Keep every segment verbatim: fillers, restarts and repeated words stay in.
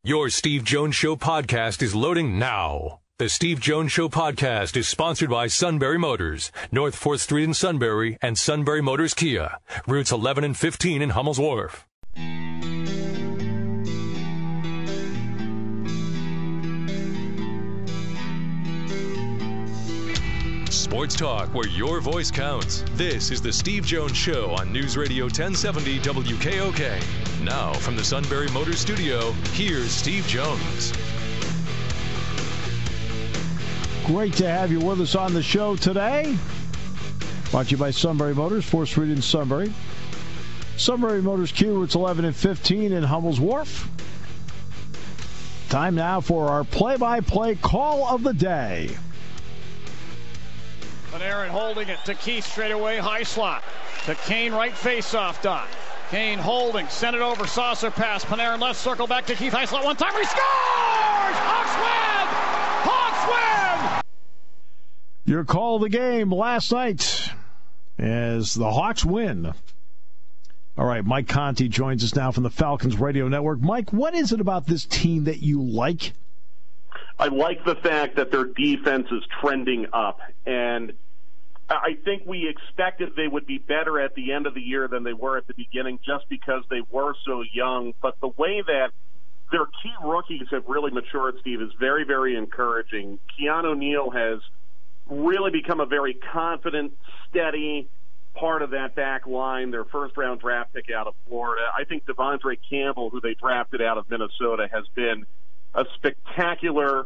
Your Steve Jones Show podcast is loading now. The Steve Jones Show podcast is sponsored by Sunbury Motors, North fourth Street in Sunbury, and Sunbury Motors Kia, routes eleven and fifteen in Hummel's Wharf. Sports talk where your voice counts. This is the Steve Jones Show on News Radio ten seventy W K O K. Now from the Sunbury Motors studio, here's Steve Jones. Great to have you with us on the show today. Brought to you by Sunbury Motors, fourth Street in Sunbury. Sunbury Motors Kia, routes eleven and fifteen in Hummel's Wharf. Time now for our play-by-play call of the day. Panarin holding it to Keith straight away, high slot. To Kane, right face-off dot. Kane holding, send it over, saucer pass. Panarin left circle, back to Keith, high slot, one time, he scores! Hawks win! Hawks win! Your call of the game last night as the Hawks win. All right, Mike Conti joins us now from the Falcons Radio Network. Mike, what is it about this team that you like? I like the fact that their defense is trending up, and I think we expected they would be better at the end of the year than they were at the beginning just because they were so young. But the way that their key rookies have really matured, Steve, is very, very encouraging. Keanu Neal has really become a very confident, steady part of that back line, their first-round draft pick out of Florida. I think Devondre Campbell, who they drafted out of Minnesota, has been a spectacular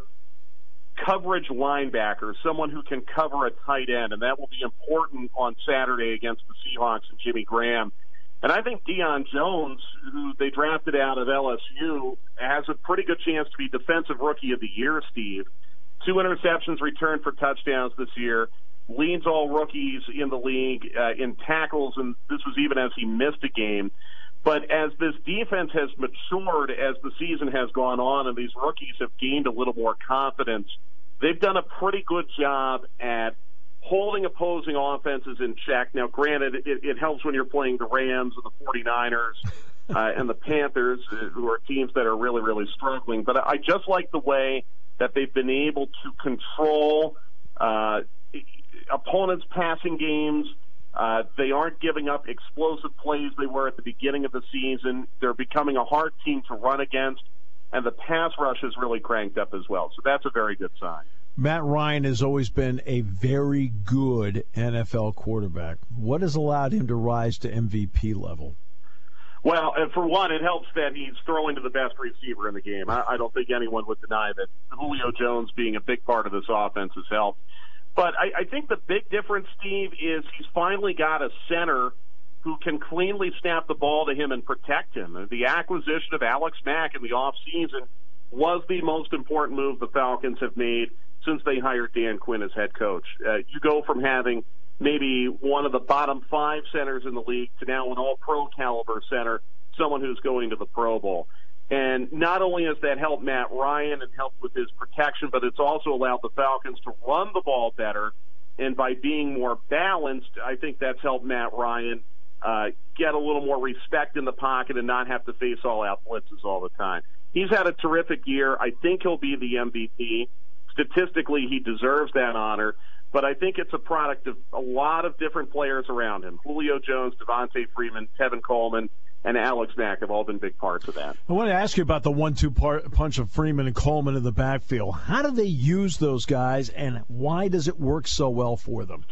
coverage linebacker, someone who can cover a tight end, and that will be important on Saturday against the Seahawks and Jimmy Graham. And I think Deion Jones, who they drafted out of L S U, has a pretty good chance to be Defensive Rookie of the Year, Steve. Two interceptions returned for touchdowns this year, leads all rookies in the league uh, in tackles, and this was even as he missed a game. But as this defense has matured, as the season has gone on, and these rookies have gained a little more confidence, they've done a pretty good job at holding opposing offenses in check. Now, granted, it, it helps when you're playing the Rams and the forty-niners uh, and the Panthers, who are teams that are really, really struggling. But I just like the way that they've been able to control uh, opponents' passing games. Uh, they aren't giving up explosive plays they were at the beginning of the season. They're becoming a hard team to run against, and the pass rush has really cranked up as well. So that's a very good sign. Matt Ryan has always been a very good N F L quarterback. What has allowed him to rise to M V P level? Well, and for one, it helps that he's throwing to the best receiver in the game. I, I don't think anyone would deny that Julio Jones being a big part of this offense has helped. But I, I think the big difference, Steve, is he's finally got a center who can cleanly snap the ball to him and protect him. The acquisition of Alex Mack in the offseason was the most important move the Falcons have made since they hired Dan Quinn as head coach. Uh, you go from having maybe one of the bottom five centers in the league to now an all-pro caliber center, someone who's going to the Pro Bowl. And not only has that helped Matt Ryan and helped with his protection, but it's also allowed the Falcons to run the ball better. And by being more balanced, I think that's helped Matt Ryan uh, get a little more respect in the pocket and not have to face all-out blitzes all the time. He's had a terrific year. I think he'll be the M V P. Statistically, he deserves that honor. But I think it's a product of a lot of different players around him. Julio Jones, Devontae Freeman, Tevin Coleman, and Alex Mack have all been big parts of that. I want to ask you about the one two punch of Freeman and Coleman in the backfield. How do they use those guys, and why does it work so well for them?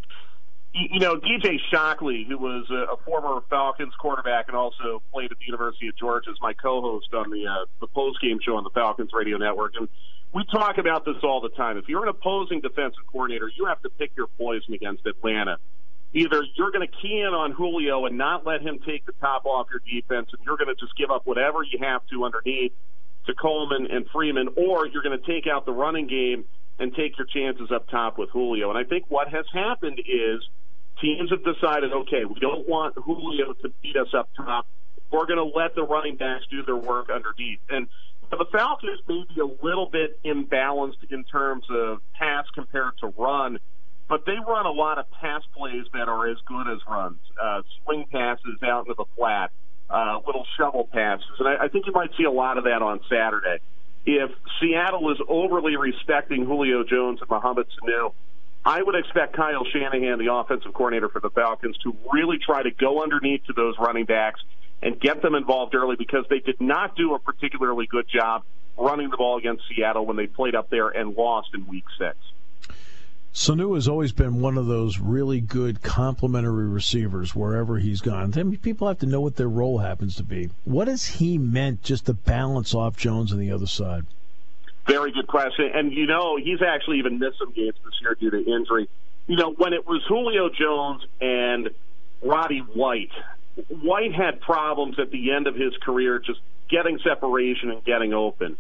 You know, D J Shockley, who was a former Falcons quarterback and also played at the University of Georgia, is my co-host on the uh, the post-game show on the Falcons Radio Network. And we talk about this all the time. If you're an opposing defensive coordinator, you have to pick your poison against Atlanta. Either you're going to key in on Julio and not let him take the top off your defense, and you're going to just give up whatever you have to underneath to Coleman and Freeman, or you're going to take out the running game and take your chances up top with Julio. And I think what has happened is teams have decided, okay, we don't want Julio to beat us up top. We're going to let the running backs do their work underneath. And the Falcons may be a little bit imbalanced in terms of pass compared to run, but they run a lot of pass plays that are as good as runs, uh, swing passes out into the flat, uh, little shovel passes. And I, I think you might see a lot of that on Saturday. if Seattle is overly respecting Julio Jones and Mohamed Sanu, I would expect Kyle Shanahan, the offensive coordinator for the Falcons, to really try to go underneath to those running backs and get them involved early, because they did not do a particularly good job running the ball against Seattle when they played up there and lost in week six. Sanu has always been one of those really good complementary receivers wherever he's gone. I mean, people have to know what their role happens to be. What has he meant just to balance off Jones on the other side? Very good question. And, you know, he's actually even missed some games this year due to injury. You know, when it was Julio Jones and Roddy White, White had problems at the end of his career just getting separation and getting open.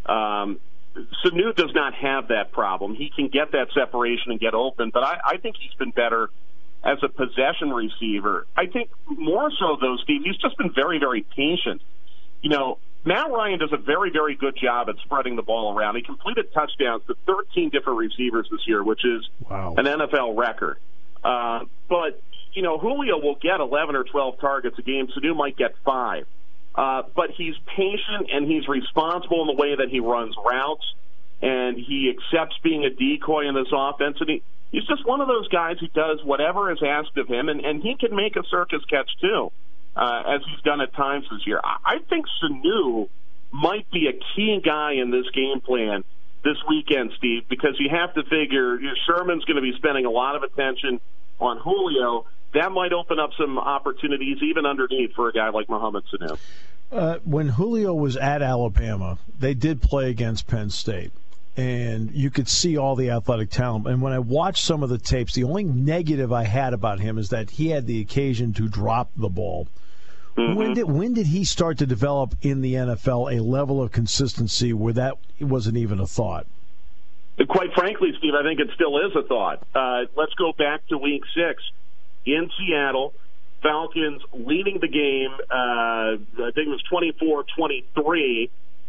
Um Sanu does not have that problem. He can get that separation and get open, but I, I think he's been better as a possession receiver. I think more so, though, Steve, he's just been very, very patient. You know, Matt Ryan does a very, very good job at spreading the ball around. He completed touchdowns to thirteen different receivers this year, which is wow. an N F L record. Uh, but, you know, Julio will get eleven or twelve targets a game. Sanu might get five. Uh, but he's patient and he's responsible in the way that he runs routes, and he accepts being a decoy in this offense. And he, he's just one of those guys who does whatever is asked of him, and, and he can make a circus catch too, uh, as he's done at times this year. I, I think Sanu might be a key guy in this game plan this weekend, Steve, because you have to figure Sherman's going to be spending a lot of attention on Julio. That might open up some opportunities even underneath for a guy like Mohamed Sanu. Uh, when Julio was at Alabama, they did play against Penn State, and you could see all the athletic talent. And when I watched some of the tapes, the only negative I had about him is that he had the occasion to drop the ball. Mm-hmm. When did when did he start to develop in the N F L a level of consistency where that wasn't even a thought? Quite frankly, Steve, I think it still is a thought. Uh, let's go back to week six. In Seattle, Falcons leading the game, uh, I think it was twenty-four twenty-three,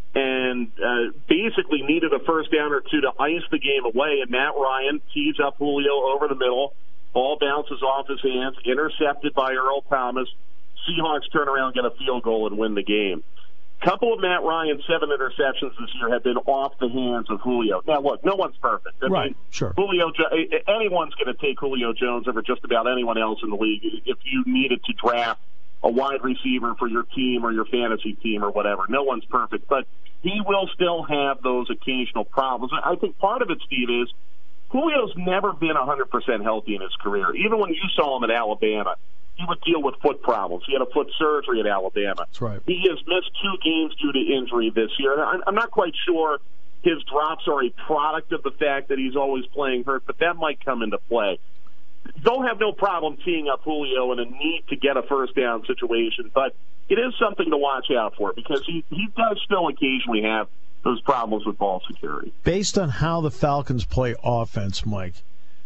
and uh, basically needed a first down or two to ice the game away, and Matt Ryan tees up Julio over the middle. Ball bounces off his hands, intercepted by Earl Thomas. Seahawks turn around, get a field goal, and win the game. Couple of Matt Ryan's seven interceptions this year have been off the hands of Julio. Now, look, no one's perfect. I right, mean, sure. Julio, anyone's going to take Julio Jones over just about anyone else in the league if you needed to draft a wide receiver for your team or your fantasy team or whatever. No one's perfect, but he will still have those occasional problems. I think part of it, Steve, is Julio's never been one hundred percent healthy in his career. Even when you saw him at Alabama, he would deal with foot problems. He had a foot surgery at Alabama. That's right. He has missed two games due to injury this year. I'm not quite sure his drops are a product of the fact that he's always playing hurt, but that might come into play. They'll have no problem teeing up Julio in a need to get a first down situation, but it is something to watch out for because he, he does still occasionally have those problems with ball security. Based on how the Falcons play offense, Mike,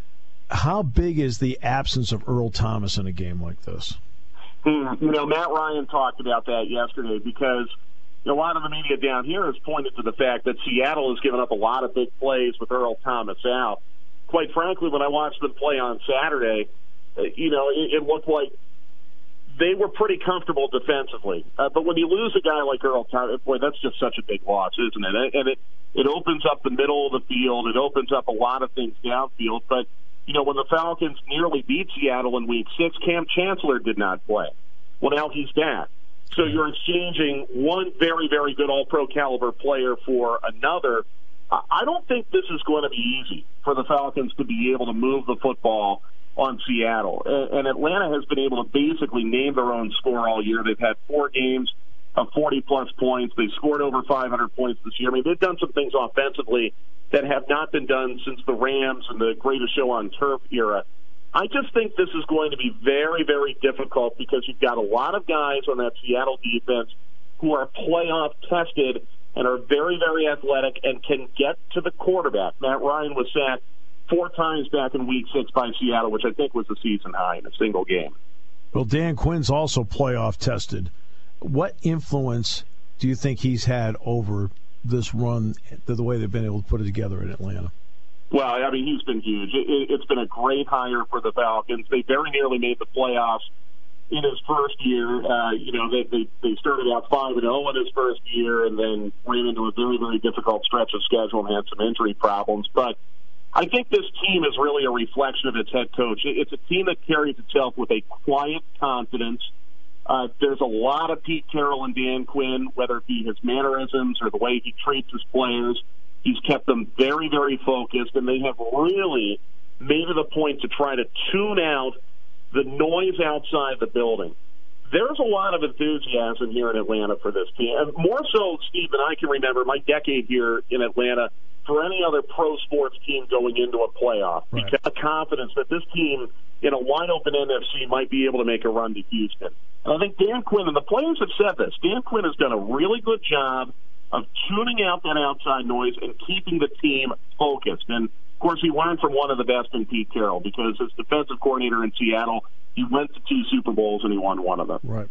how big is the absence of Earl Thomas in a game like this? You know, Matt Ryan talked about that yesterday because a lot of the media down here has pointed to the fact that Seattle has given up a lot of big plays with Earl Thomas out. Quite frankly, when I watched them play on Saturday, you know, it, it looked like they were pretty comfortable defensively. Uh, but when you lose a guy like Earl Thomas, boy, that's just such a big loss, isn't it? And it, it opens up the middle of the field. It opens up a lot of things downfield. But you know, when the Falcons nearly beat Seattle in week six, Cam Chancellor did not play. Well, now he's back. So you're exchanging one very, very good all-pro caliber player for another. I don't think this is going to be easy for the Falcons to be able to move the football on Seattle. And Atlanta has been able to basically name their own score all year. They've had four games of forty-plus points. They've scored over five hundred points this year. I mean, they've done some things offensively that have not been done since the Rams and the Greatest Show on Turf era. I just think this is going to be very, very difficult because you've got a lot of guys on that Seattle defense who are playoff tested and are very, very athletic and can get to the quarterback. Matt Ryan was sacked four times back in week six by Seattle, which I think was the season high in a single game. Well, Dan Quinn's also playoff tested. What influence do you think he's had over this run, the way they've been able to put it together in Atlanta? Well, I mean, he's been huge. It, it's been a great hire for the Falcons. They very nearly made the playoffs in his first year. Uh, you know, they, they they started out five and zero in his first year, and then ran into a very very difficult stretch of schedule and had some injury problems. But I think this team is really a reflection of its head coach. It's a team that carries itself with a quiet confidence. Uh, there's a lot of Pete Carroll and Dan Quinn, whether it be his mannerisms or the way he treats his players. He's kept them very, very focused, and they have really made it a point to try to tune out the noise outside the building. There's a lot of enthusiasm here in Atlanta for this team, and more so, Steve, than I can remember my decade here in Atlanta for any other pro sports team going into a playoff. Right. Because of confidence that this team in a wide-open N F C might be able to make a run to Houston. And I think Dan Quinn, and the players have said this, Dan Quinn has done a really good job of tuning out that outside noise and keeping the team focused. And, of course, he learned from one of the best in Pete Carroll, because as defensive coordinator in Seattle, he went to two Super Bowls and he won one of them. Right.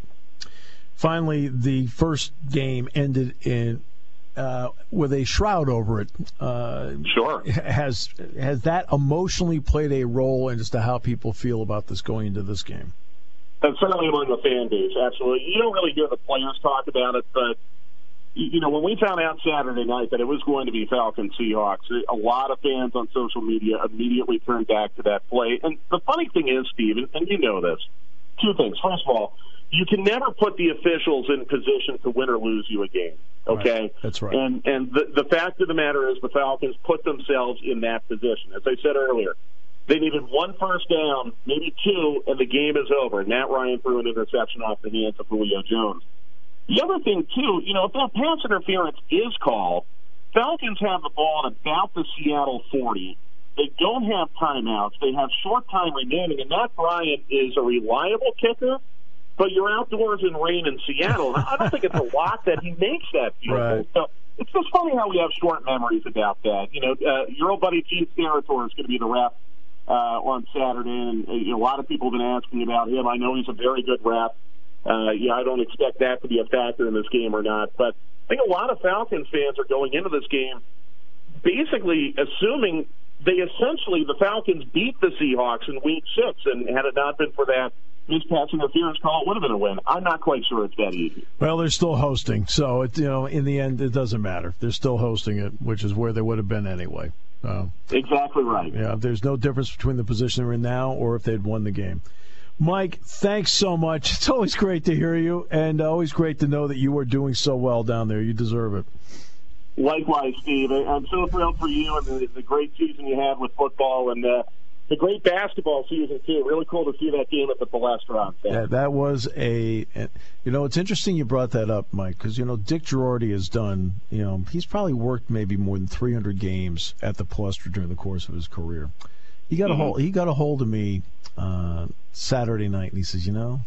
Finally, the first game ended in uh, with a shroud over it. Uh, sure. Has has that emotionally played a role in as to how people feel about this going into this game? And certainly among the fan base, absolutely. You don't really hear the players talk about it, but you know, when we found out Saturday night that it was going to be Falcons Seahawks, a lot of fans on social media immediately turned back to that play. And the funny thing is, Steve, and you know this, two things. First of all, you can never put the officials in position to win or lose you a game. Okay, right. That's right. And and the, the fact of the matter is, the Falcons put themselves in that position. As I said earlier, they needed one first down, maybe two, and the game is over. Matt Ryan threw an interception off the hands of Julio Jones. The other thing, too, you know, if that pass interference is called, Falcons have the ball at about the Seattle forty. They don't have timeouts. They have short time remaining, and Matt Ryan is a reliable kicker, but you're outdoors in rain in Seattle. I don't think it's a lot that he makes that field goal. Right. So it's just funny how we have short memories about that. You know, uh, your old buddy Gene Steratore is going to be the ref uh, on Saturday, and uh, you know, a lot of people have been asking about him. I know he's a very good ref. Uh, yeah, I don't expect that to be a factor in this game or not. But I think a lot of Falcons fans are going into this game basically assuming they essentially, the Falcons beat the Seahawks in week six, and had it not been for that missed pass interference call, it would have been a win. I'm not quite sure it's that easy. Well, they're still hosting, so it, you know, in the end, it doesn't matter. They're still hosting it, which is where they would have been anyway. Uh, exactly right. Yeah, there's no difference between the position they're in now or if they'd won the game. Mike, thanks so much. It's always great to hear you, and always great to know that you are doing so well down there. You deserve it. Likewise, Steve. I'm so thrilled for you and the, the great season you had with football, and uh, the great basketball season, too. Really cool to see that game at the Palestra. Yeah, that was a – you know, it's interesting you brought that up, Mike, because, you know, Dick Girardi has done – you know, he's probably worked maybe more than three hundred games at the Palestra during the course of his career. He got mm-hmm. a hold. He got a hold of me uh, Saturday night, and he says, "You know,"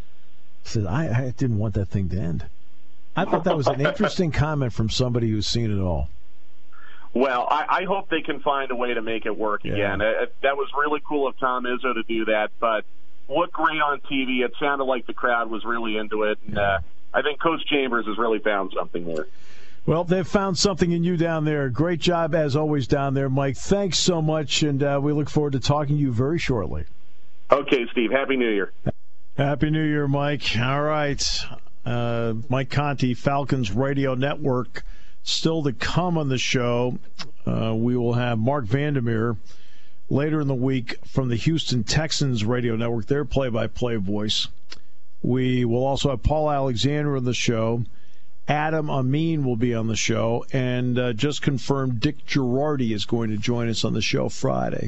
he said, I, "I didn't want that thing to end." I thought that was an interesting comment from somebody who's seen it all. Well, I, I hope they can find a way to make it work yeah. again. Uh, that was really cool of Tom Izzo to do that, but looked great on T V. It sounded like the crowd was really into it, and yeah. uh, I think Coach Chambers has really found something there. Well, they've found something in you down there. Great job, as always, down there, Mike. Thanks so much, and uh, we look forward to talking to you very shortly. Okay, Steve. Happy New Year. Happy New Year, Mike. All right. Uh, Mike Conti, Falcons Radio Network, still to come on the show. Uh, we will have Mark Vandermeer later in the week from the Houston Texans Radio Network, their play-by-play voice. We will also have Paul Alexander on the show. Adam Amin will be on the show, and uh, just confirmed Dick Girardi is going to join us on the show Friday.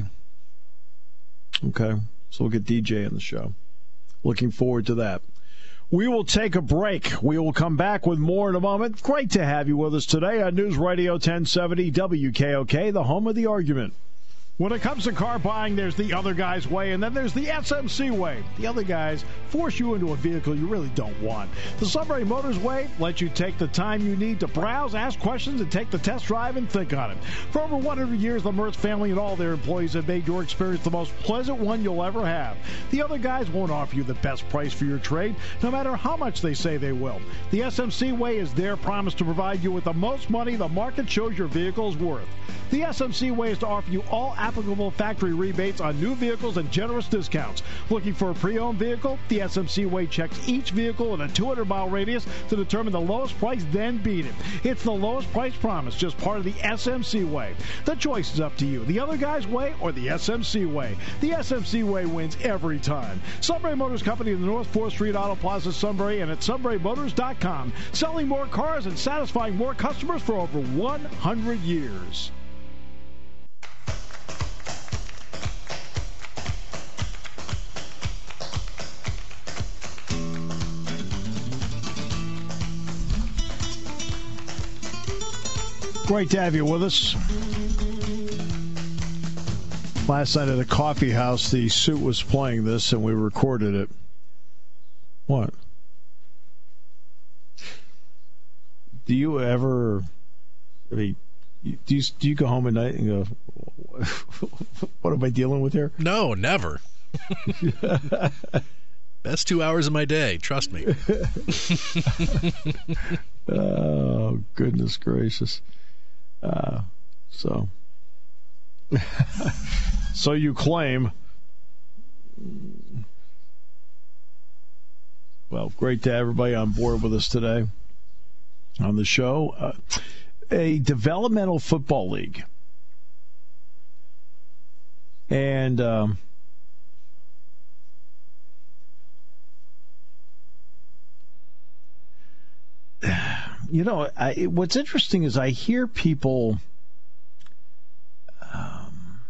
Okay, so we'll get D J on the show. Looking forward to that. We will take a break. We will come back with more in a moment. Great to have you with us today on News Radio ten seventy W K O K, the home of the argument. When it comes to car buying, there's the other guy's way, and then there's the S M C way. The other guys force you into a vehicle you really don't want. The Sunbury Motors way lets you take the time you need to browse, ask questions, and take the test drive and think on it. For over one hundred years, the Mertz family and all their employees have made your experience the most pleasant one you'll ever have. The other guys won't offer you the best price for your trade, no matter how much they say they will. The S M C way is their promise to provide you with the most money the market shows your vehicle is worth. The S M C way is to offer you all applicable factory rebates on new vehicles and generous discounts. Looking for a pre-owned vehicle? The S M C Way checks each vehicle in a two hundred mile radius to determine the lowest price, then beat it. It's the lowest price promise, just part of the S M C Way. The choice is up to you. The other guy's way or the S M C Way. The S M C Way wins every time. Sunbury Motors Company in the North fourth Street Auto Plaza, Sunbury, and at sunbury motors dot com. Selling more cars and satisfying more customers for over one hundred years. Great to have you with us. Last night at a coffee house, the suit was playing this, and we recorded it. What? Do you ever, I mean, do you, do you go home at night and go, what am I dealing with here? No, never. Best two hours of my day, trust me. Oh, goodness gracious. Uh, so, so you claim. Well, great to have everybody on board with us today on the show. Uh, a developmental football league. And um, you know, I, what's interesting is I hear people um,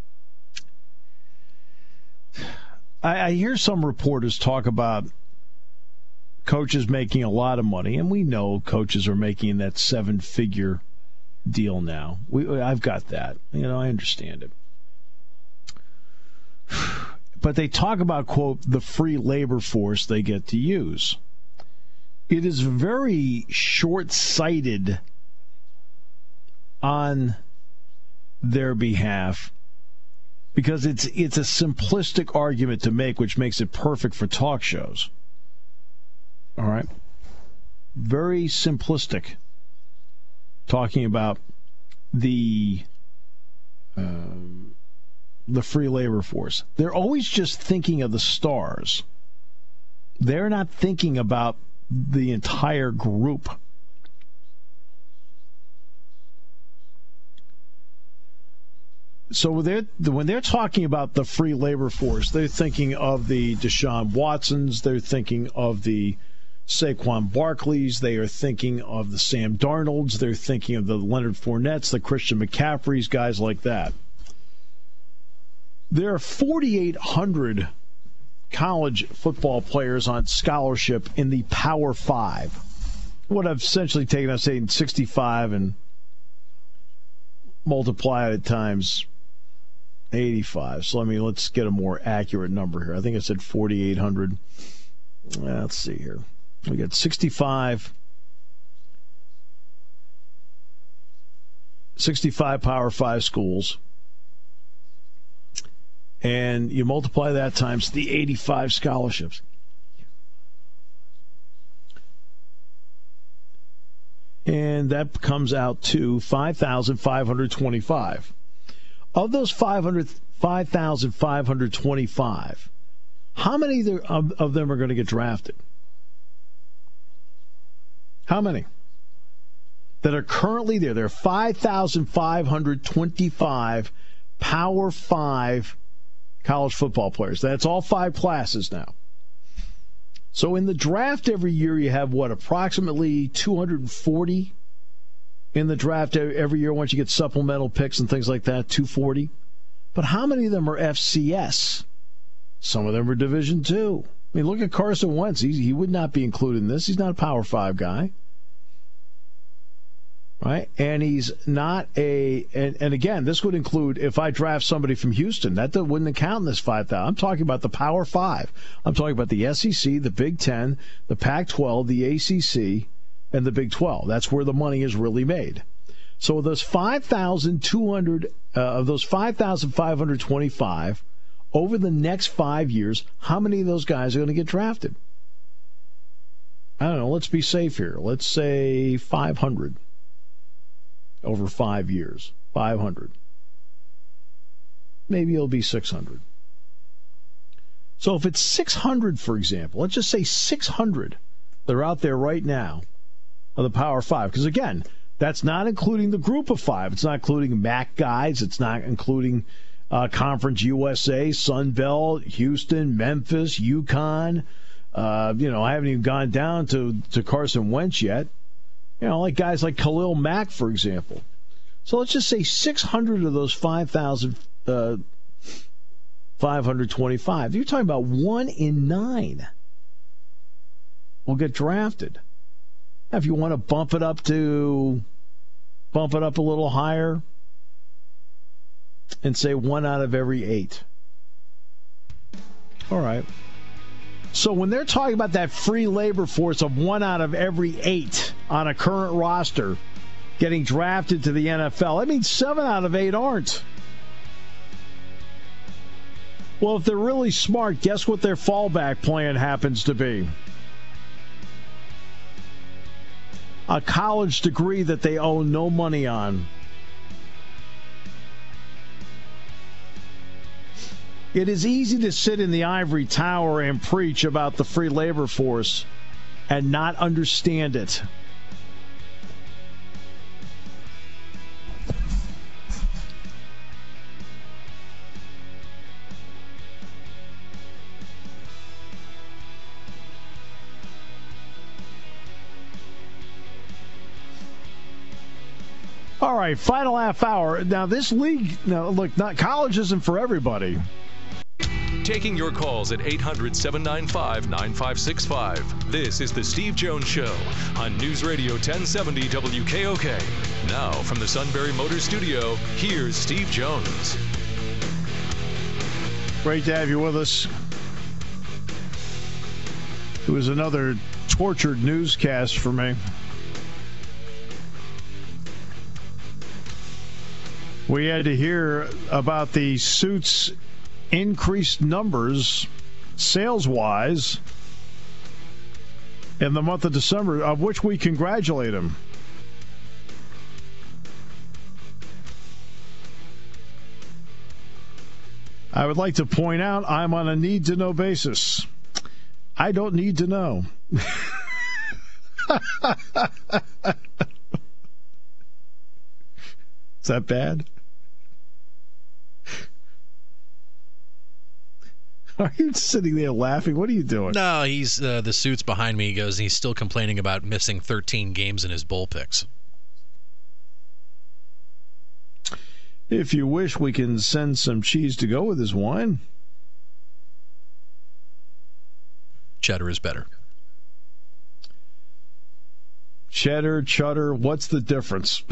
I, I hear some reporters talk about coaches making a lot of money, and we know coaches are making that seven-figure deal now. We, I've got that. You know, I understand it. But they talk about, quote, the free labor force they get to use. It is very short-sighted on their behalf because it's it's a simplistic argument to make, which makes it perfect for talk shows. All right? Very simplistic. Talking about the um, the free labor force. They're always just thinking of the stars. They're not thinking about the entire group. So they're, when they're talking about the free labor force, they're thinking of the Deshaun Watsons, they're thinking of the Saquon Barkleys, they are thinking of the Sam Darnolds, they're thinking of the Leonard Fournettes, the Christian McCaffreys, guys like that. There are forty-eight hundred college football players on scholarship in the Power Five. What I've essentially taken, I'm saying sixty-five and multiply it times eighty-five. So, I mean, let's get a more accurate number here. I think I said forty-eight hundred. Let's see here. We got sixty-five, sixty-five Power Five schools. And you multiply that times the eighty-five scholarships. And that comes out to five thousand five hundred twenty-five. Of those five thousand five hundred twenty-five, how many of them are going to get drafted? How many? That are currently there. There are five thousand five hundred twenty-five Power Five college football players. That's all five classes now. So in the draft every year, you have, what, approximately two hundred forty in the draft every year once you get supplemental picks and things like that, two hundred forty. But how many of them are F C S? Some of them are Division two. I mean, look at Carson Wentz. He, he would not be included in this. He's not a Power five guy. Right? And he's not a, and, and again, this would include if I draft somebody from Houston, that wouldn't count in this five thousand. I'm talking about the Power Five. I'm talking about the S E C, the Big Ten, the Pac twelve, the A C C, and the Big twelve. That's where the money is really made. So those five thousand two hundred, uh, of those five thousand five hundred twenty-five, over the next five years, how many of those guys are going to get drafted? I don't know. Let's be safe here. Let's say five hundred. Over five years, five hundred. maybe it'll be six hundred. So if it's six hundred, for example, let's just say six hundred that are out there right now of the Power Five. Because, again, that's not including the group of five. It's not including M A C guys. It's not including uh, Conference U S A, Sun Belt, Houston, Memphis, UConn. Uh, you know, I haven't even gone down to, to Carson Wentz yet. You know, like guys like Khalil Mack, for example. So let's just say six hundred of those five thousand uh, five hundred twenty-five. You're talking about one in nine will get drafted. Now, if you want to bump it up to bump it up a little higher and say one out of every eight. All right. So when they're talking about that free labor force of one out of every eight on a current roster getting drafted to the N F L, that means seven out of eight aren't. Well, if they're really smart, guess what their fallback plan happens to be? A college degree that they owe no money on. It is easy to sit in the ivory tower and preach about the free labor force and not understand it. All right, final half hour. Now, this league, now look, not college isn't for everybody. Taking your calls at eight hundred, seven nine five, nine five six five. This is The Steve Jones Show on News Radio ten seventy W K O K. Now, from the Sunbury Motors Studio, here's Steve Jones. Great to have you with us. It was another tortured newscast for me. We had to hear about the suits' increased numbers, sales-wise, in the month of December, of which we congratulate him. I would like to point out I'm on a need-to-know basis. I don't need to know. Is that bad? Are you sitting there laughing? What are you doing? No, he's uh, the suit's behind me. He goes, he's still complaining about missing thirteen games in his bowl picks. If you wish, we can send some cheese to go with his wine. Cheddar is better. Cheddar, cheddar, what's the difference?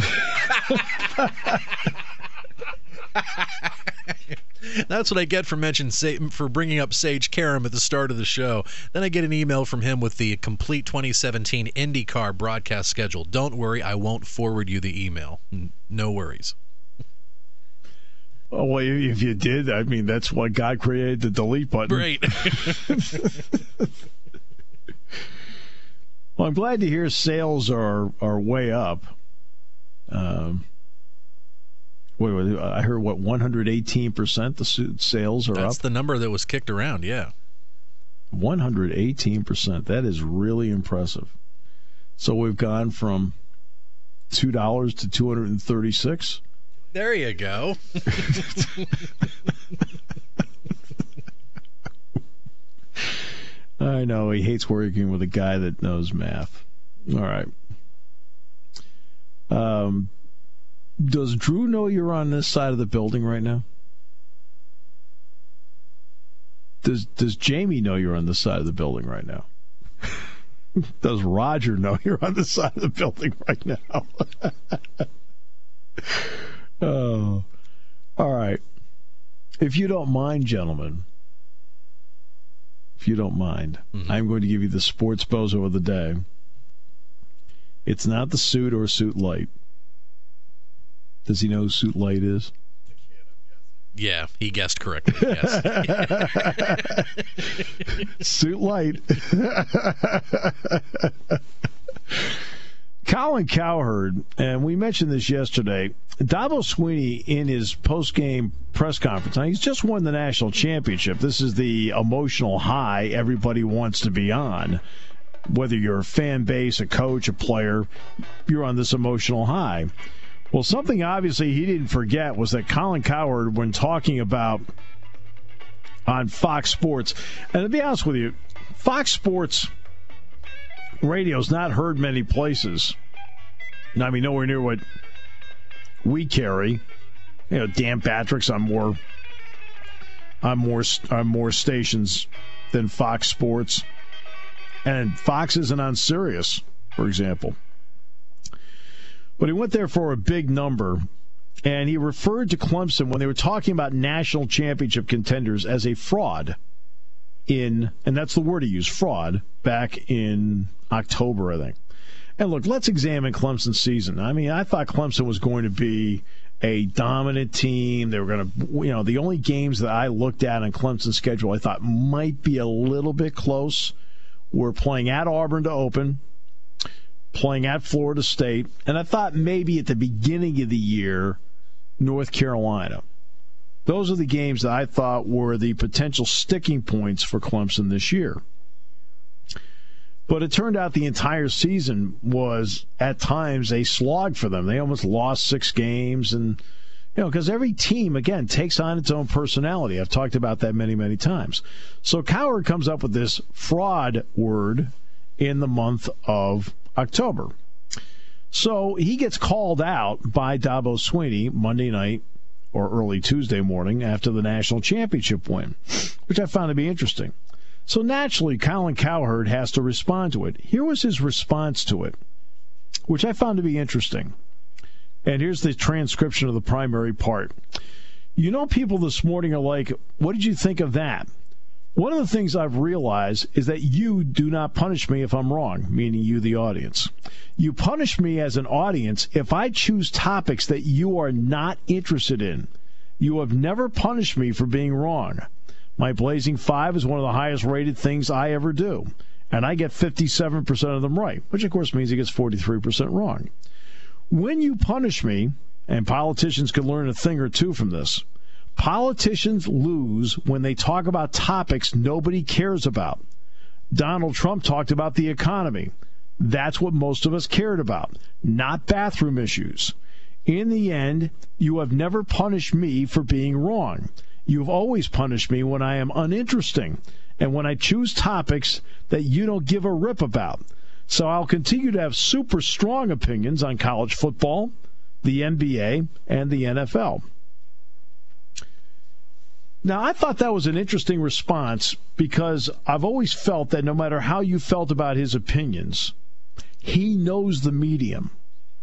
That's what I get for mention for bringing up Sage Karam at the start of the show. Then I get an email from him with the complete twenty seventeen IndyCar broadcast schedule. Don't worry, I won't forward you the email. No worries. Oh, well, if you did, I mean, that's why God created the delete button. Right. Well, I'm glad to hear sales are are way up. Um, wait, wait, I heard, what, one hundred eighteen percent the sales are That's up? That's the number that was kicked around, yeah. one hundred eighteen percent. That is really impressive. So we've gone from two dollars to two hundred thirty-six dollars. There you go. I know, he hates working with a guy that knows math. All right. Um, does Drew know you're on this side of the building right now? Does Does Jamie know you're on this side of the building right now? Does Roger know you're on this side of the building right now? Oh, all right. If you don't mind, gentlemen, if you don't mind, mm-hmm. I'm going to give you the sports bozo of the day. It's not the suit or suit light. Does he know who Suit Light is? Yeah, he guessed correctly. Yes. Suit Light Colin Cowherd, and we mentioned this yesterday, Dabo Swinney in his post-game press conference, now he's just won the national championship. This is the emotional high everybody wants to be on. Whether you're a fan base, a coach, a player, you're on this emotional high. Well, something obviously he didn't forget was that Colin Cowherd, when talking about on Fox Sports, and to be honest with you, Fox Sports radio's not heard many places. I mean, nowhere near what we carry. You know, Dan Patrick's on more, on more, on more stations than Fox Sports, and Fox isn't on Sirius, for example. But he went there for a big number, and he referred to Clemson when they were talking about national championship contenders as a fraud. In, and that's the word he used, fraud, back in October, I think. And look, let's examine Clemson's season. I mean, I thought Clemson was going to be a dominant team. They were going to, you know, the only games that I looked at on Clemson's schedule I thought might be a little bit close were playing at Auburn to open, playing at Florida State, and I thought maybe at the beginning of the year, North Carolina. Those are the games that I thought were the potential sticking points for Clemson this year. But it turned out the entire season was, at times, a slog for them. They almost lost six games. And, you know, because every team, again, takes on its own personality. I've talked about that many, many times. So Cowherd comes up with this fraud word in the month of October. So he gets called out by Dabo Swinney Monday night or early Tuesday morning after the national championship win, which I found to be interesting. So naturally, Colin Cowherd has to respond to it. Here was his response to it, which I found to be interesting. And here's the transcription of the primary part. You know, people this morning are like, what did you think of that? One of the things I've realized is that you do not punish me if I'm wrong, meaning you, the audience. You punish me as an audience if I choose topics that you are not interested in. You have never punished me for being wrong. My Blazing Five is one of the highest rated things I ever do, and I get fifty-seven percent of them right, which of course means he gets forty-three percent wrong. When you punish me, and politicians can learn a thing or two from this, politicians lose when they talk about topics nobody cares about. Donald Trump talked about the economy. That's what most of us cared about, not bathroom issues. In the end, you have never punished me for being wrong. You've always punished me when I am uninteresting and when I choose topics that you don't give a rip about. So I'll continue to have super strong opinions on college football, the N B A, and the N F L. Now, I thought that was an interesting response because I've always felt that no matter how you felt about his opinions, he knows the medium.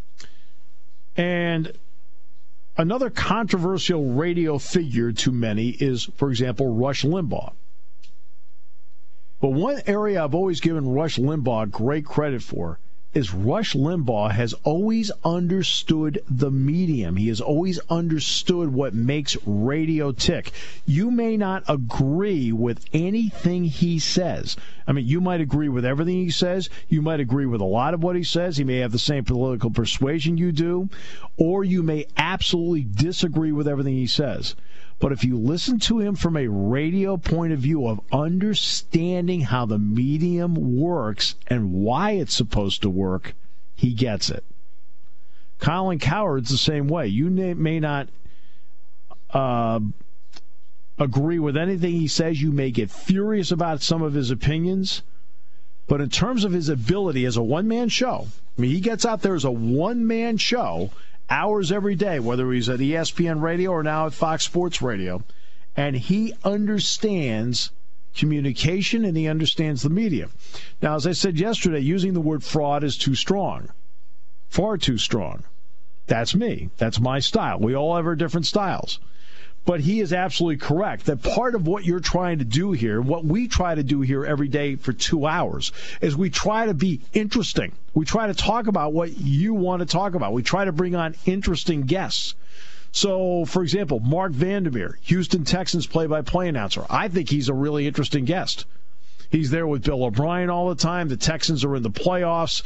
And another controversial radio figure to many is, for example, Rush Limbaugh. But one area I've always given Rush Limbaugh great credit for is Rush Limbaugh has always understood the medium. He has always understood what makes radio tick. You may not agree with anything he says. I mean, you might agree with everything he says. You might agree with a lot of what he says. He may have the same political persuasion you do. Or you may absolutely disagree with everything he says. But if you listen to him from a radio point of view of understanding how the medium works and why it's supposed to work, he gets it. Colin Cowherd's the same way. You may not uh, agree with anything he says. You may get furious about some of his opinions. But in terms of his ability as a one-man show, I mean, he gets out there as a one-man show hours every day, whether he's at E S P N Radio or now at Fox Sports Radio, and he understands communication and he understands the media. Now, as I said yesterday, using the word fraud is too strong, far too strong. That's me. That's my style. We all have our different styles. But he is absolutely correct that part of what you're trying to do here, what we try to do here every day for two hours, is we try to be interesting. We try to talk about what you want to talk about. We try to bring on interesting guests. So, for example, Mark Vandermeer, Houston Texans play-by-play announcer. I think he's a really interesting guest. He's there with Bill O'Brien all the time. The Texans are in the playoffs.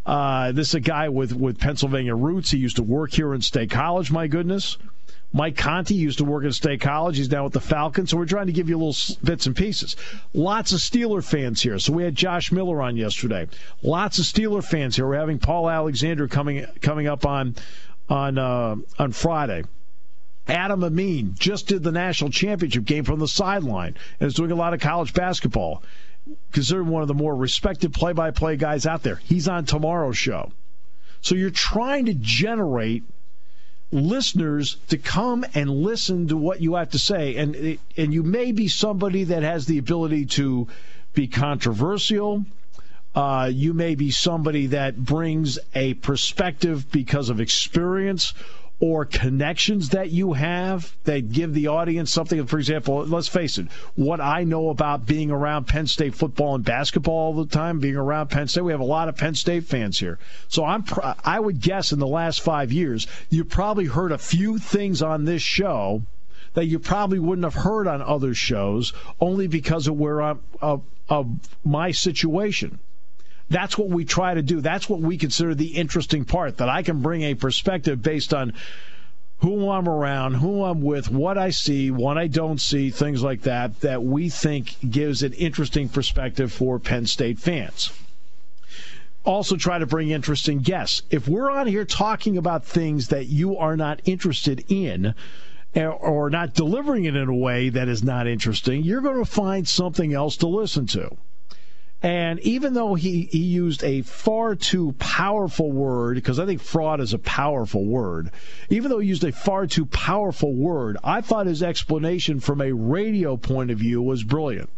Uh, this is a guy with, with Pennsylvania roots. He used to work here in State College, my goodness. Mike Conti used to work at State College. He's now with the Falcons. So we're trying to give you little bits and pieces. Lots of Steeler fans here. So we had Josh Miller on yesterday. Lots of Steeler fans here. We're having Paul Alexander coming coming up on on uh, on Friday. Adam Amin just did the national championship game from the sideline and is doing a lot of college basketball. Considered one of the more respected play-by-play guys out there. He's on tomorrow's show. So you're trying to generate listeners to come and listen to what you have to say. And, and you may be somebody that has the ability to be controversial. Uh, you may be somebody that brings a perspective because of experience or connections that you have that give the audience something. For example, let's face it, what I know about being around Penn State football and basketball all the time, being around Penn State, we have a lot of Penn State fans here. So I'm, I would guess in the last five years, you probably heard a few things on this show that you probably wouldn't have heard on other shows only because of where I'm, of, of my situation. That's what we try to do. That's what we consider the interesting part, that I can bring a perspective based on who I'm around, who I'm with, what I see, what I don't see, things like that, that we think gives an interesting perspective for Penn State fans. Also try to bring interesting guests. If we're on here talking about things that you are not interested in, or not delivering it in a way that is not interesting, you're going to find something else to listen to. And even though he, he used a far too powerful word, because I think fraud is a powerful word, even though he used a far too powerful word, I thought his explanation from a radio point of view was brilliant.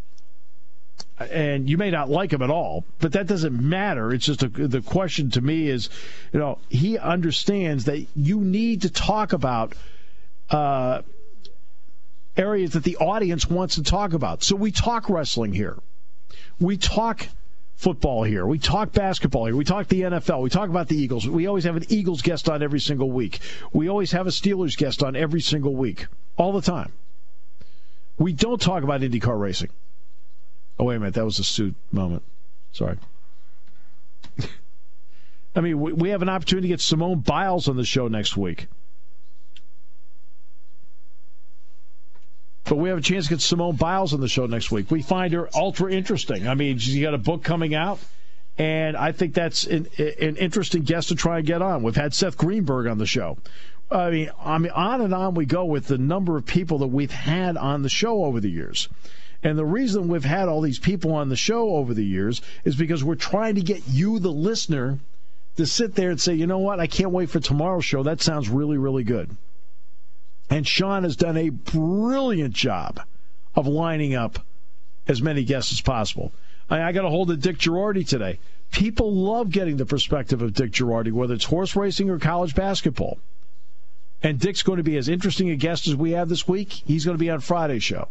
And you may not like him at all, but that doesn't matter. It's just a, the question to me is, you know, he understands that you need to talk about uh, areas that the audience wants to talk about. So we talk wrestling here. We talk football here. We talk basketball here. We talk the N F L. We talk about the Eagles. We always have an Eagles guest on every single week. We always have a Steelers guest on every single week, all the time. We don't talk about IndyCar racing. Oh, wait a minute. That was a suit moment. Sorry. I mean, we, we have an opportunity to get Simone Biles on the show next week. But we have a chance to get Simone Biles on the show next week. We find her ultra interesting. I mean, she's got a book coming out, and I think that's an, an interesting guest to try and get on. We've had Seth Greenberg on the show. I mean, I mean, on and on we go with the number of people that we've had on the show over the years. And the reason we've had all these people on the show over the years is because we're trying to get you, the listener, to sit there and say, you know what, I can't wait for tomorrow's show. That sounds really, really good. And Sean has done a brilliant job of lining up as many guests as possible. I, I got a hold of Dick Girardi today. People love getting the perspective of Dick Girardi, whether it's horse racing or college basketball. And Dick's going to be as interesting a guest as we have this week. He's going to be on Friday's show.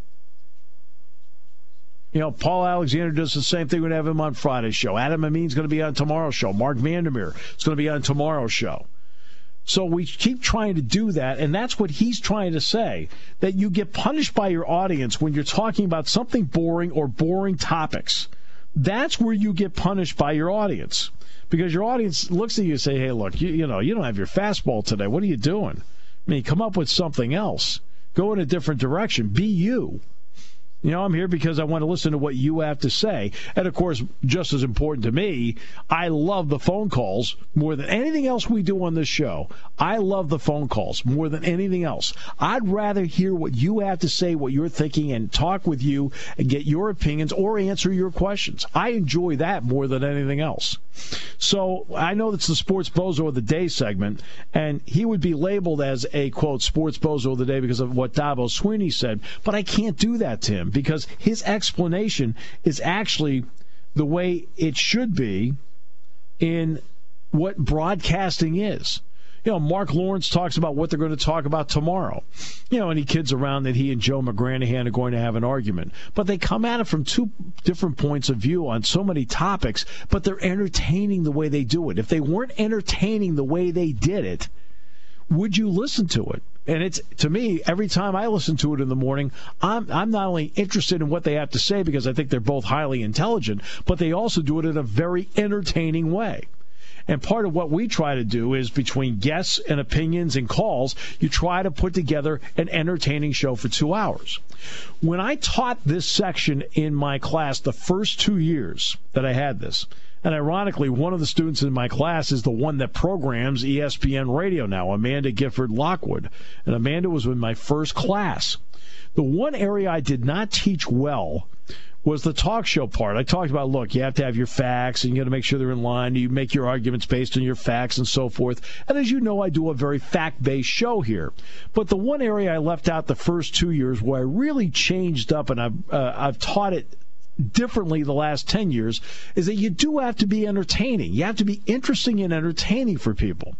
You know, Paul Alexander does the same thing. We're going to have him on Friday's show. Adam Amin's going to be on tomorrow's show. Mark Vandermeer is going to be on tomorrow's show. So we keep trying to do that, and that's what he's trying to say, that you get punished by your audience when you're talking about something boring or boring topics. That's where you get punished by your audience, because your audience looks at you and say, hey, look, you, you know, you don't have your fastball today. What are you doing? I mean, come up with something else. Go in a different direction. Be you. You know, I'm here because I want to listen to what you have to say. And, of course, just as important to me, I love the phone calls more than anything else we do on this show. I love the phone calls more than anything else. I'd rather hear what you have to say, what you're thinking, and talk with you and get your opinions or answer your questions. I enjoy that more than anything else. So I know that's the Sports Bozo of the Day segment, and he would be labeled as a, quote, Sports Bozo of the Day because of what Dabo Sweeney said, but I can't do that to him, because his explanation is actually the way it should be in what broadcasting is. You know, Mark Lawrence talks about what they're going to talk about tomorrow. You know, any kids around that he and Joe McGranahan are going to have an argument. But they come at it from two different points of view on so many topics, but they're entertaining the way they do it. If they weren't entertaining the way they did it, would you listen to it? And it's, to me, every time I listen to it in the morning, I'm I'm not only interested in what they have to say because I think they're both highly intelligent, but they also do it in a very entertaining way. And part of what we try to do is between guests and opinions and calls, you try to put together an entertaining show for two hours. When I taught this section in my class the first two years that I had this, and ironically, one of the students in my class is the one that programs E S P N Radio now, Amanda Gifford Lockwood. And Amanda was in my first class. The one area I did not teach well was the talk show part. I talked about, look, you have to have your facts, and you got to make sure they're in line. You make your arguments based on your facts and so forth. And as you know, I do a very fact-based show here. But the one area I left out the first two years where I really changed up, and I've, uh, I've taught it differently the last ten years, is that you do have to be entertaining. You have to be interesting and entertaining for people.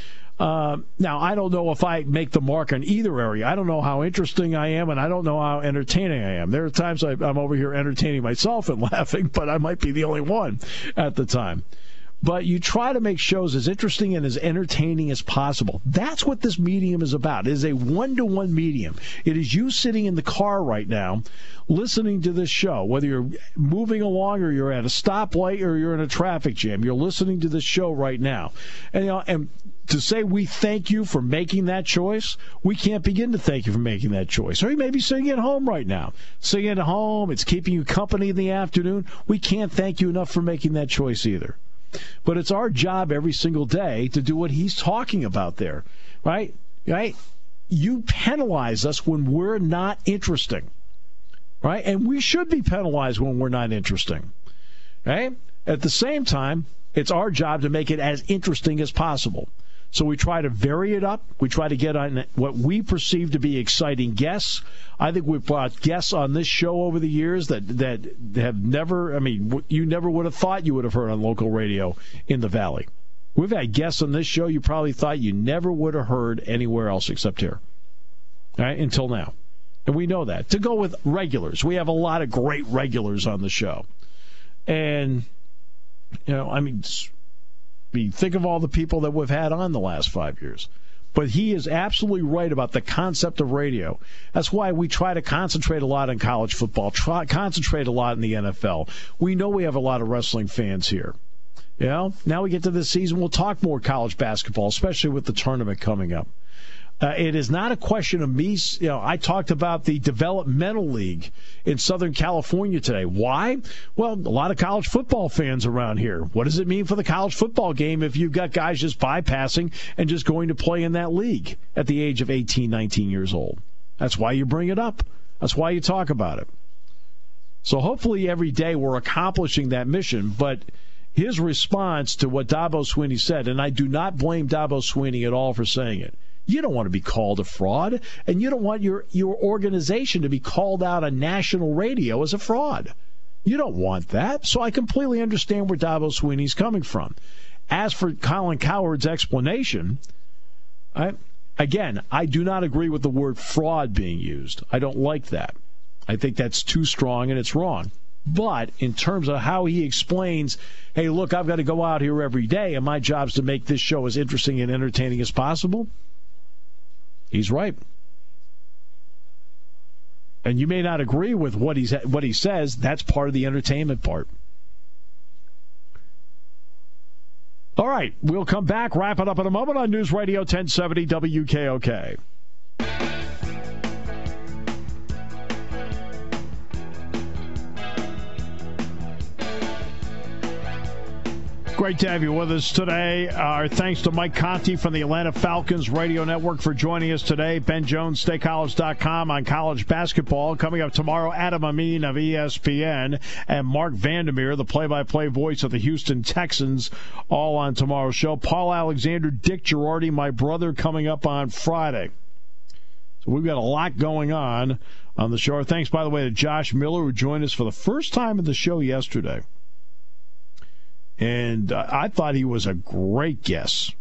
Uh, now, I don't know if I make the mark on either area. I don't know how interesting I am, and I don't know how entertaining I am. There are times I, I'm over here entertaining myself and laughing, but I might be the only one at the time. But you try to make shows as interesting and as entertaining as possible. That's what this medium is about. It is a one-to-one medium. It is you sitting in the car right now listening to this show, whether you're moving along or you're at a stoplight or you're in a traffic jam. You're listening to this show right now. And, you know, and to say we thank you for making that choice, we can't begin to thank you for making that choice. Or you may be sitting at home right now. Sitting at home, it's keeping you company in the afternoon. We can't thank you enough for making that choice either. But it's our job every single day to do what he's talking about there, right? Right? You penalize us when we're not interesting, right? And we should be penalized when we're not interesting, right? At the same time, it's our job to make it as interesting as possible. So we try to vary it up. We try to get on what we perceive to be exciting guests. I think we've brought guests on this show over the years that, that have never, I mean, you never would have thought you would have heard on local radio in the Valley. We've had guests on this show you probably thought you never would have heard anywhere else except here, all right, until now. And we know that. To go with regulars, we have a lot of great regulars on the show. And, you know, I mean, I mean, think of all the people that we've had on the last five years. But he is absolutely right about the concept of radio. That's why we try to concentrate a lot on college football, try, concentrate a lot in the N F L. We know we have a lot of wrestling fans here. You know, now we get to this season, we'll talk more college basketball, especially with the tournament coming up. Uh, it is not a question of me. You know, I talked about the developmental league in Southern California today. Why? Well, a lot of college football fans around here. What does it mean for the college football game if you've got guys just bypassing and just going to play in that league at the age of eighteen, nineteen years old? That's why you bring it up. That's why you talk about it. So hopefully every day we're accomplishing that mission. But his response to what Dabo Swinney said, and I do not blame Dabo Swinney at all for saying it, you don't want to be called a fraud, and you don't want your, your organization to be called out on national radio as a fraud. You don't want that. So I completely understand where Dabo Swinney's coming from. As for Colin Cowherd's explanation, I, again, I do not agree with the word fraud being used. I don't like that. I think that's too strong and it's wrong. But in terms of how he explains, hey, look, I've got to go out here every day, and my job is to make this show as interesting and entertaining as possible, he's right. And you may not agree with what he's what he says. That's part of the entertainment part. All right, we'll come back, wrap it up in a moment on News Radio ten seventy W K O K. Great to have you with us today. Our thanks to Mike Conti from the Atlanta Falcons Radio Network for joining us today. Ben Jones, State College dot com on college basketball. Coming up tomorrow, Adam Amin of E S P N and Mark Vandermeer, the play-by-play voice of the Houston Texans, all on tomorrow's show. Paul Alexander, Dick Girardi, my brother, coming up on Friday. So we've got a lot going on on the show. Thanks, by the way, to Josh Miller, who joined us for the first time in the show yesterday. And uh, I thought he was a great guest.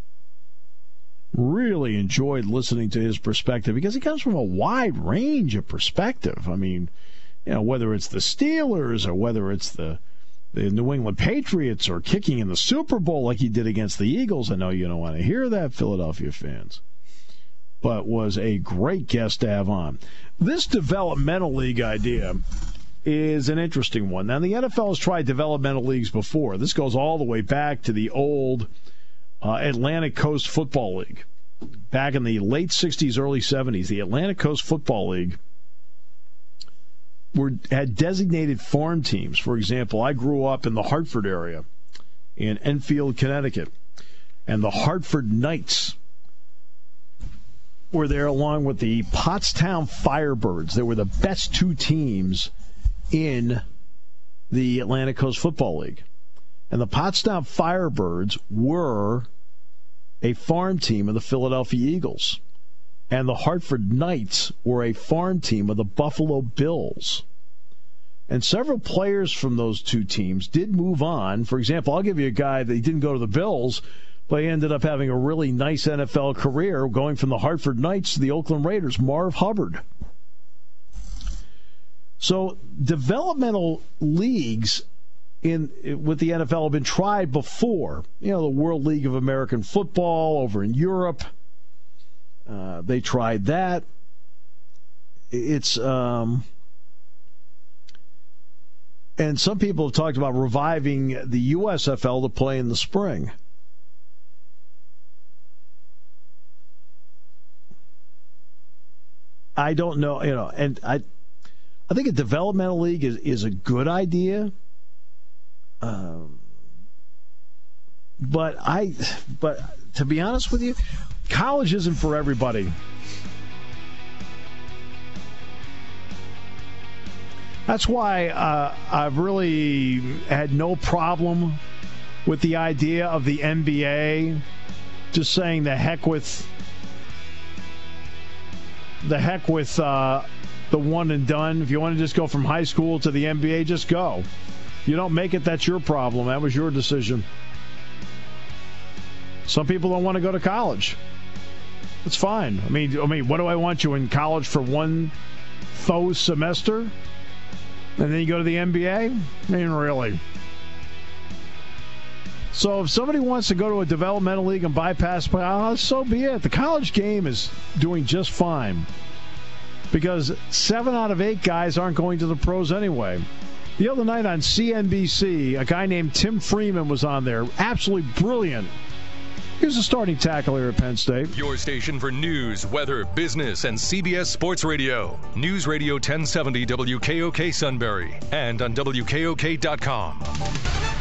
Really enjoyed listening to his perspective because he comes from a wide range of perspective. I mean, you know, whether it's the Steelers or whether it's the, the New England Patriots or kicking in the Super Bowl like he did against the Eagles. I know you don't want to hear that, Philadelphia fans. But was a great guest to have on. This developmental league idea is an interesting one. Now, the N F L has tried developmental leagues before. This goes all the way back to the old uh, Atlantic Coast Football League. Back in the late sixties, early seventies, the Atlantic Coast Football League were had designated farm teams. For example, I grew up in the Hartford area in Enfield, Connecticut, and the Hartford Knights were there along with the Pottstown Firebirds. They were the best two teams in the Atlantic Coast Football League. And the Pottstown Firebirds were a farm team of the Philadelphia Eagles. And the Hartford Knights were a farm team of the Buffalo Bills. And several players from those two teams did move on. For example, I'll give you a guy that he didn't go to the Bills, but he ended up having a really nice N F L career going from the Hartford Knights to the Oakland Raiders, Marv Hubbard. So developmental leagues in with the N F L have been tried before. You know, the World League of American Football over in Europe. Uh, they tried that. It's um, and some people have talked about reviving the U S F L to play in the spring. I don't know, you know, and I, I think a developmental league is, is a good idea. Um, but I, but to be honest with you, college isn't for everybody. That's why uh, I've really had no problem with the idea of the N B A just saying the heck with the heck with uh, the one and done. If you want to just go from high school to the N B A, just go. You don't make it, that's your problem. That was your decision. Some people don't want to go to college. It's fine. I mean, I mean, what do I want you in college for one faux semester? And then you go to the N B A? I mean, really. So if somebody wants to go to a developmental league and bypass, uh, so be it. The college game is doing just fine because seven out of eight guys aren't going to the pros anyway. The other night on C N B C, a guy named Tim Freeman was on there. Absolutely brilliant. He was a starting tackler at Penn State. Your station for news, weather, business, and C B S Sports Radio. News Radio ten seventy W K O K Sunbury and on W K O K dot com.